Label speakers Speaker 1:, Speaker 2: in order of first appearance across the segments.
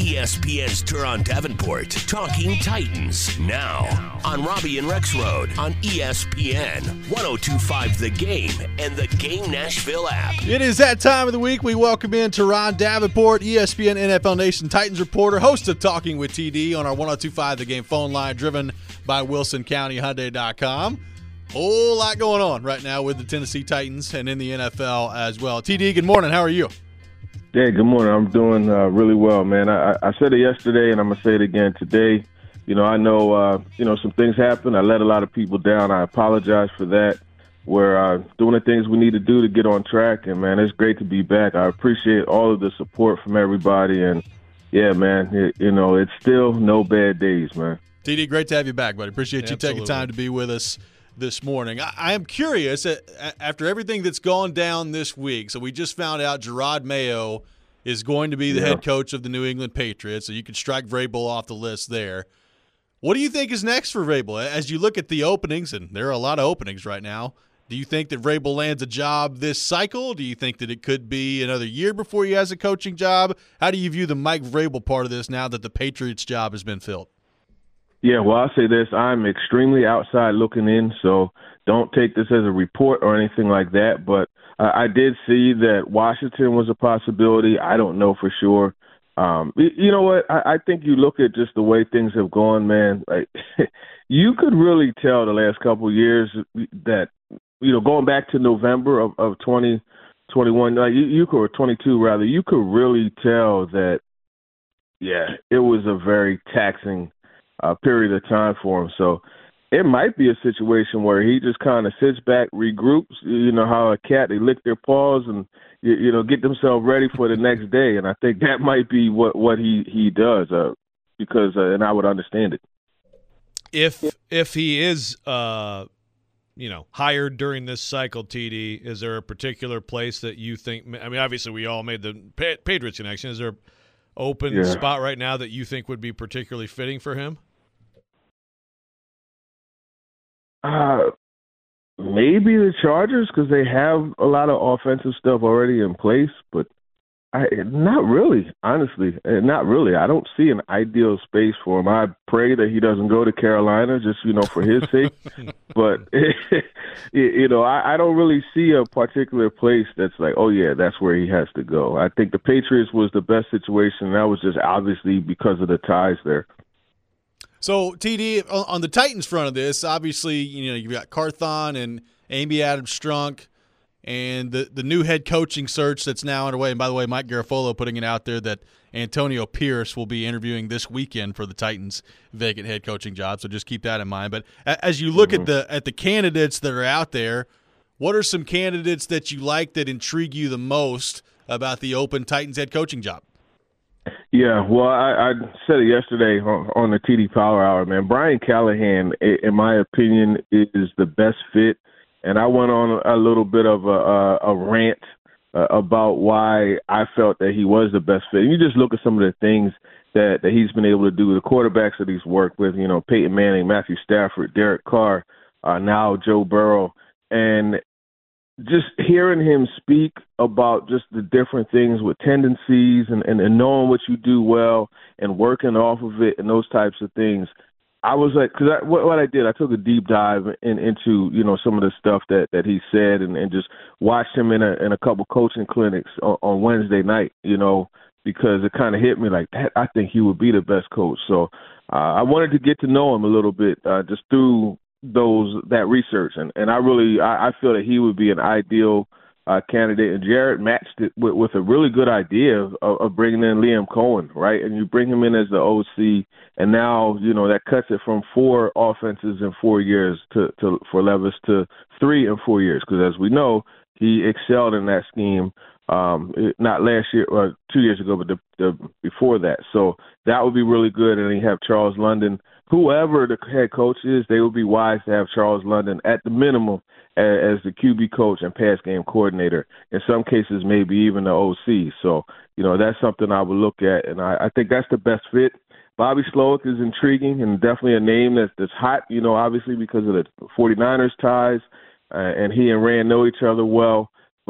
Speaker 1: ESPN's Turon Davenport, Talking Titans, now on Robbie and Rex Road on ESPN 102.5 The Game and the Game Nashville app.
Speaker 2: It is that time of the week. We welcome in Turon Davenport, ESPN NFL Nation Titans reporter, host of Talking with TD on our 102.5 The Game phone line, driven by WilsonCountyHyundai.com. Whole lot going on right now with the Tennessee Titans and in the NFL as well. TD, good morning. How are you?
Speaker 3: Yeah, good morning. I'm doing really well, man. I said it yesterday, and I'm going to say it again today. I know, some things happen. I let a lot of people down. I apologize for that. We're doing the things we need to do to get on track, and, man, it's great to be back. I appreciate all of the support from everybody, and, yeah, man, it's still no bad days, man.
Speaker 2: TD, great to have you back, buddy. Appreciate you taking time to be with us this morning. I am curious, after everything that's gone down this week, so we just found out Jerod Mayo is going to be the head coach of the New England Patriots, so you can strike Vrabel off the list there. What do you think is next for Vrabel? As you look at the openings, and there are a lot of openings right now, do you think that Vrabel lands a job this cycle? Do you think that it could be another year before he has a coaching job? How do you view the Mike Vrabel part of this now that the Patriots job has been filled?
Speaker 3: Yeah, well, I'll say this. I'm extremely outside looking in, so don't take this as a report or anything like that. But I did see that Washington was a possibility. I don't know for sure. You know what? I think you look at just the way things have gone, man. Like you could really tell the last couple of years that, going back to November of 2021, like you could, or 22 rather, you could really tell that, yeah, it was a very taxing period of time for him. So it might be a situation where he just kind of sits back, regroups, how a cat, they lick their paws and, get themselves ready for the next day. And I think that might be what he does because and I would understand it.
Speaker 4: If he is, hired during this cycle, TD, is there a particular place that you think – I mean, obviously we all made the Patriots connection. Is there an open spot right now that you think would be particularly fitting for him?
Speaker 3: Maybe the Chargers because they have a lot of offensive stuff already in place, but not really, honestly, not really. I don't see an ideal space for him. I pray that he doesn't go to Carolina just, for his sake. But, I don't really see a particular place that's like, oh, yeah, that's where he has to go. I think the Patriots was the best situation, and that was just obviously because of the ties there.
Speaker 2: So, TD, on the Titans front of this, obviously, you've got Carthon and Amy Adams-Strunk and the new head coaching search that's now underway. And by the way, Mike Garafolo putting it out there that Antonio Pierce will be interviewing this weekend for the Titans' vacant head coaching job. So just keep that in mind. But as you look at the candidates that are out there, what are some candidates that you like that intrigue you the most about the open Titans head coaching job?
Speaker 3: Yeah, well, I said it yesterday on the TD Power Hour, man. Brian Callahan, in my opinion, is the best fit. And I went on a little bit of a rant about why I felt that he was the best fit. You just look at some of the things that he's been able to do, the quarterbacks that he's worked with, Peyton Manning, Matthew Stafford, Derek Carr, now Joe Burrow. And just hearing him speak about just the different things with tendencies and knowing what you do well and working off of it and those types of things, I was like, because what I did, I took a deep dive into some of the stuff that he said and just watched him in a couple coaching clinics on Wednesday night, because it kind of hit me like that. I think he would be the best coach. So I wanted to get to know him a little bit just through that research, and I feel that he would be an ideal candidate. And Jared matched it with a really good idea of bringing in Liam Cohen, right? And you bring him in as the OC, and now that cuts it from 4 offenses in 4 years for Levis to 3 in 4 years, because as we know, he excelled in that scheme. Not last year or 2 years ago, but the before that. So that would be really good. And then you have Charles London. Whoever the head coach is, they would be wise to have Charles London at the minimum as the QB coach and pass game coordinator. In some cases, maybe even the OC. So, that's something I would look at. And I think that's the best fit. Bobby Slowick is intriguing and definitely a name that's hot, obviously because of the 49ers ties. And he and Rand know each other well.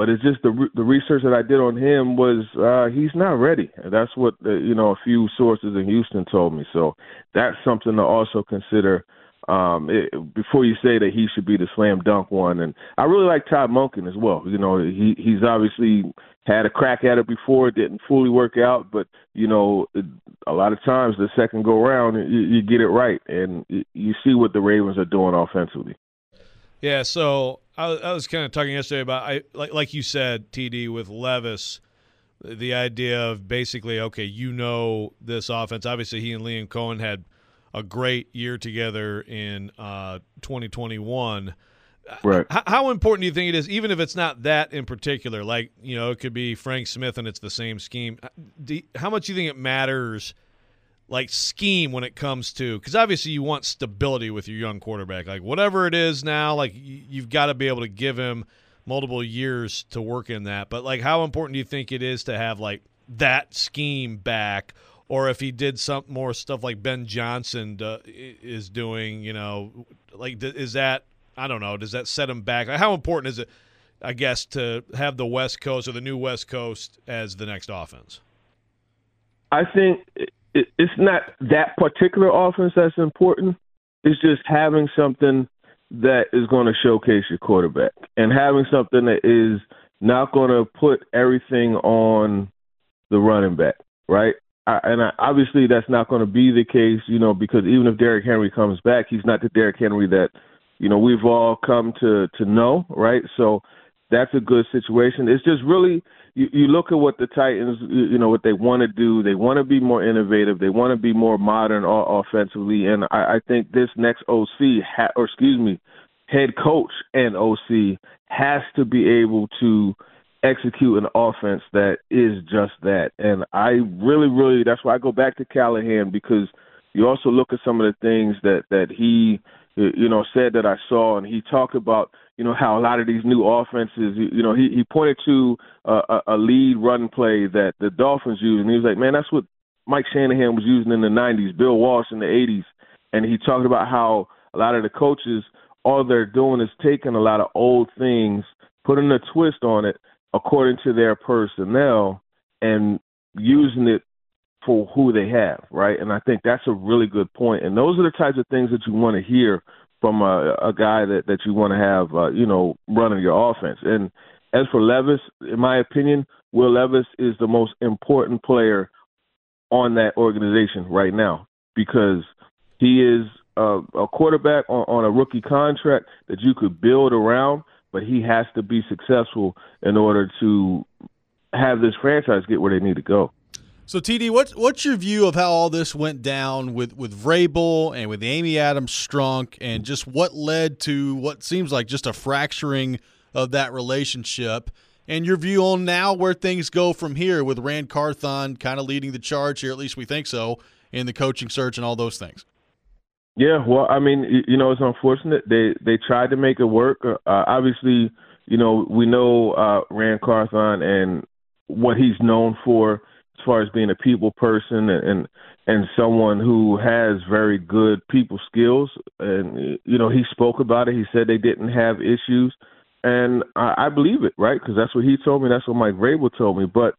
Speaker 3: But it's just the research that I did on him was he's not ready. That's what a few sources in Houston told me. So that's something to also consider before you say that he should be the slam dunk one. And I really like Todd Monken as well. He's obviously had a crack at it before. It didn't fully work out, but a lot of times the second go round you get it right, and you see what the Ravens are doing offensively.
Speaker 4: Yeah, so I was kind of talking yesterday about like you said, TD, with Levis, the idea of basically, okay, this offense. Obviously, he and Liam Cohen had a great year together in 2021.
Speaker 3: Right.
Speaker 4: How important do you think it is, even if it's not that in particular? Like, it could be Frank Smith and it's the same scheme. How much do you think it matters, like scheme, when it comes to – because obviously you want stability with your young quarterback. Like whatever it is now, like you've got to be able to give him multiple years to work in that. But like how important do you think it is to have like that scheme back? Or if he did some more stuff like Ben Johnson is doing, like is that – I don't know, does that set him back? Like, how important is it, I guess, to have the West Coast or the new West Coast as the next offense?
Speaker 3: I think it's not that particular offense that's important. It's just having something that is going to showcase your quarterback and having something that is not going to put everything on the running back, right? Obviously that's not going to be the case, because even if Derrick Henry comes back, he's not the Derrick Henry that we've all come to know, right? So that's a good situation. It's just really you look at what the Titans, what they want to do. They want to be more innovative. They want to be more modern offensively. And I think this next head coach and OC has to be able to execute an offense that is just that. And I really, that's why I go back to Callahan, because you also look at some of the things that he said that I saw, and he talked about, how a lot of these new offenses, he pointed to a lead run play that the Dolphins use, and he was like, man, that's what Mike Shanahan was using in the 90s, Bill Walsh in the 80s. And he talked about how a lot of the coaches, all they're doing is taking a lot of old things, putting a twist on it according to their personnel, and using it for who they have, right? And I think that's a really good point. And those are the types of things that you want to hear from a guy that you want to have, running your offense. And as for Levis, in my opinion, Will Levis is the most important player on that organization right now, because he is a quarterback on a rookie contract that you could build around, but he has to be successful in order to have this franchise get where they need to go.
Speaker 2: So, TD, what's your view of how all this went down with Vrabel and with Amy Adams-Strunk, and just what led to what seems like just a fracturing of that relationship, and your view on now where things go from here with Ran Carthon kind of leading the charge here, at least we think so, in the coaching search and all those things?
Speaker 3: Yeah, well, I mean, it's unfortunate. They tried to make it work. Obviously, we know Ran Carthon and what he's known for, as far as being a people person and someone who has very good people skills. And, he spoke about it. He said they didn't have issues. And I believe it, right? Because that's what he told me. That's what Mike Vrabel told me. But,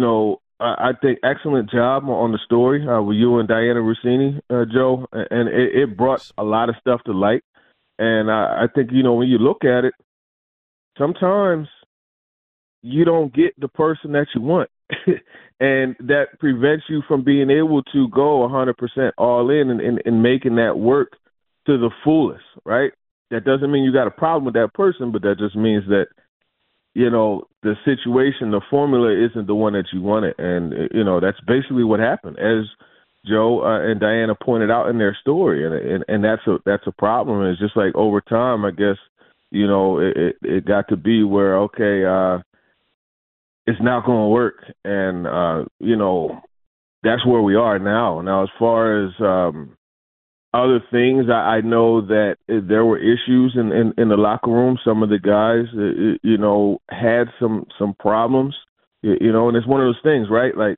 Speaker 3: I think excellent job on the story with you and Diana Rossini, Joe. And it brought a lot of stuff to light. And I think, when you look at it, sometimes you don't get the person that you want. And that prevents you from being able to go 100% all in and making that work to the fullest, right? That doesn't mean you got a problem with that person, but that just means that, the situation, the formula isn't the one that you wanted. And, that's basically what happened, as Joe and Diana pointed out in their story. And that's a problem. And it's just like over time, I guess, it got to be where, okay, it's not going to work. And, that's where we are now. Now, as far as other things, I know that there were issues in the locker room. Some of the guys, had some problems, and it's one of those things, right? Like,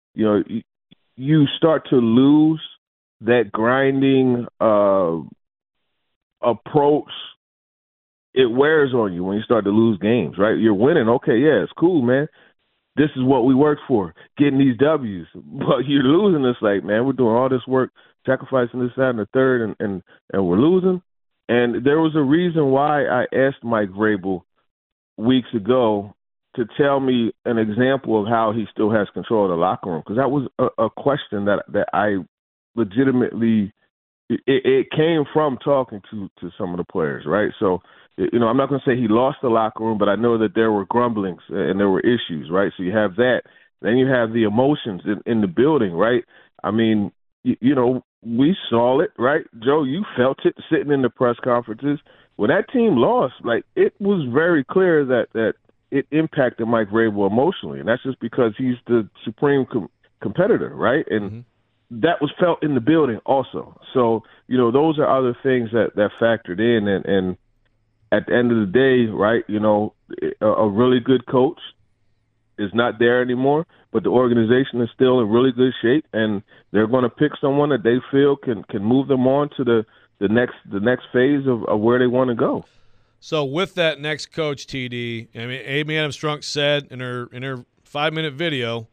Speaker 3: you start to lose that grinding approach it wears on you when you start to lose games, right? You're winning. Okay, yeah, it's cool, man. This is what we worked for, getting these W's. But you're losing. It's like, man, we're doing all this work, sacrificing this, that, and the third, and we're losing. And there was a reason why I asked Mike Vrabel weeks ago to tell me an example of how he still has control of the locker room, because that was a question that I legitimately it came from talking to some of the players, right? So, I'm not going to say he lost the locker room, but I know that there were grumblings and there were issues, right? So you have that. Then you have the emotions in the building, right? I mean, we saw it, right? Joe, you felt it sitting in the press conferences. When that team lost, like, it was very clear that it impacted Mike Vrabel emotionally, and that's just because he's the supreme competitor, right? And that was felt in the building also. So, those are other things that factored in, and at the end of the day, right, a really good coach is not there anymore, but the organization is still in really good shape, and they're going to pick someone that they feel can move them on to the next phase of where they want to go.
Speaker 4: So with that next coach, TD, I mean, Amy Adams-Strunk said in her 5-minute video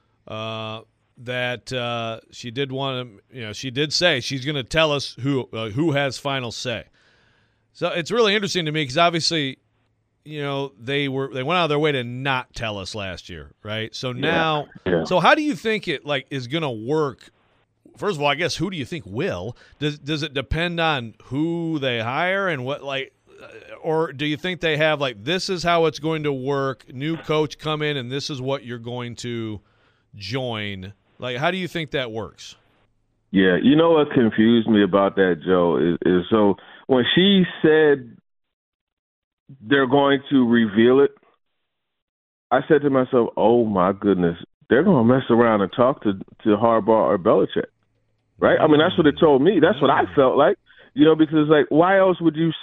Speaker 4: that she did want to, she did say she's going to tell us who has final say. So it's really interesting to me because obviously, they went out of their way to not tell us last year, right? So now, So how do you think it is going to work? First of all, I guess who do you think will? Does it depend on who they hire and what or do you think they have this is how it's going to work? New coach come in and this is what you're going to join. How do you think that works?
Speaker 3: Yeah, what confused me about that, Joe, is so when she said they're going to reveal it, I said to myself, oh, my goodness, they're going to mess around and talk to Harbaugh or Belichick, right? I mean, that's what it told me. That's what I felt like, because why else would you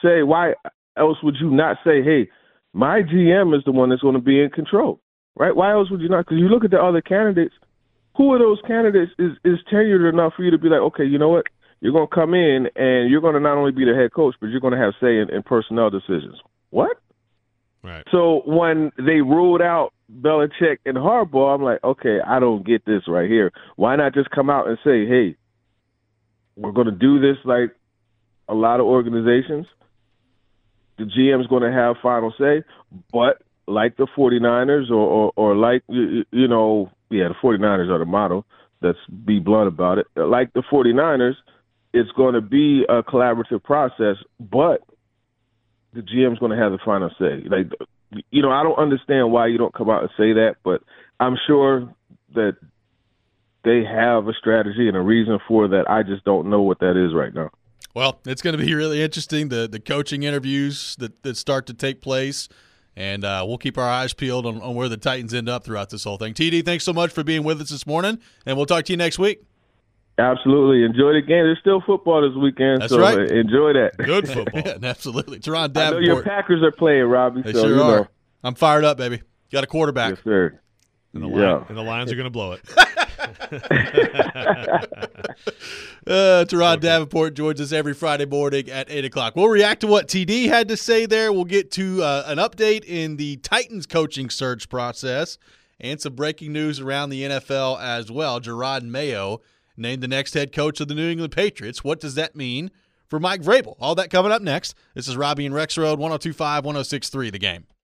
Speaker 3: not say, hey, my GM is the one that's going to be in control, right? Why else would you not? Because you look at the other candidates. Who of those candidates is tenured enough for you to be like, okay, you know what? You're going to come in and you're going to not only be the head coach, but you're going to have say in personnel decisions. What?
Speaker 4: Right.
Speaker 3: So when they ruled out Belichick and Harbaugh, I'm like, okay, I don't get this right here. Why not just come out and say, hey, we're going to do this like a lot of organizations. The GM's going to have final say, but like the 49ers or like, the 49ers are the model. Let's be blunt about it. Like the 49ers, it's going to be a collaborative process, but the GM's going to have the final say. I don't understand why you don't come out and say that, but I'm sure that they have a strategy and a reason for that. I just don't know what that is right now.
Speaker 2: Well, it's going to be really interesting, the coaching interviews that start to take place, and we'll keep our eyes peeled on where the Titans end up throughout this whole thing. TD, thanks so much for being with us this morning, and we'll talk to you next week.
Speaker 3: Absolutely. Enjoy the game. There's still football this weekend,
Speaker 2: That's
Speaker 3: so
Speaker 2: right.
Speaker 3: Enjoy that.
Speaker 4: Good football.
Speaker 2: Yeah, absolutely. Teron Davenport.
Speaker 3: I know your Packers are playing, Robbie.
Speaker 2: They sure are. I'm fired up, baby. Got a quarterback.
Speaker 3: Yes, sir.
Speaker 4: And the Lions are going to blow it.
Speaker 2: Teron Davenport joins us every Friday morning at 8 o'clock. We'll react to what TD had to say there. We'll get to an update in the Titans coaching search process and some breaking news around the NFL as well. Jerod Mayo named the next head coach of the New England Patriots. What does that mean for Mike Vrabel? All that coming up next. This is Robbie and Rexroad, 102.5, 106.3 The Game.